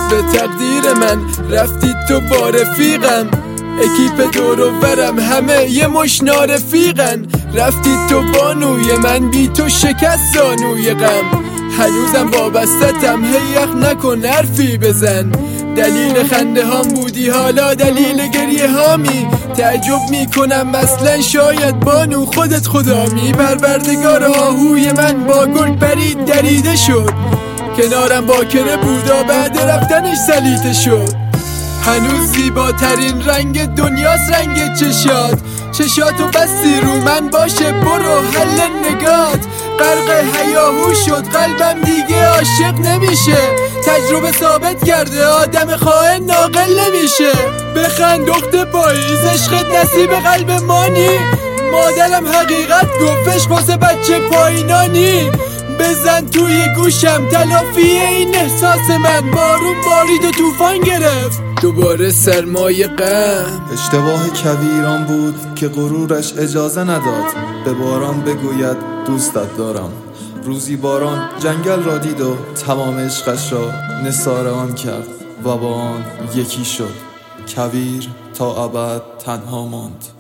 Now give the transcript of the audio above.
حذف تقدیر من، رفتی تو با رفیقم، اکیپ دور و برم همه یه مشنا رفیقن. رفتی تو بانوی من، بی تو شکست زانوی غم، هنوزم وابستتم، هی یخ نکن حرفی بزن. دلیل خنده هام بودی حالا دلیل گریه هامی، تعجب میکنم اصلا شاید بانو خودت خدامی. پروردگار آهوی من با گل پرید دریده شد، کنارم باکره بودا بعد رفتنش سلیته شد. هنوز زیباترین رنگ دنیاست رنگ چشاتو بستی رو من، باشه برو حل نگات. غرق هیاهو شد قلبم دیگه عاشق نمیشه، تجربه ثابت کرده آدم خائن ناقل نمیشه. بخند دخت پاییز عشقت نصیب قلب مانی، مادرم حقیقت گفتش واسه بچه پایینانی. بزن توی گوشم تلافی این احساس من، بارون بارید و طوفان گرفت دوباره سرمایه غم. اشتباه کویران بود که غرورش اجازه نداد به باران بگوید دوستت دارم. روزی باران جنگل را دید و تمام عشقش را نثار آن کرد و با آن یکی شد. کویر تا ابد تنها ماند.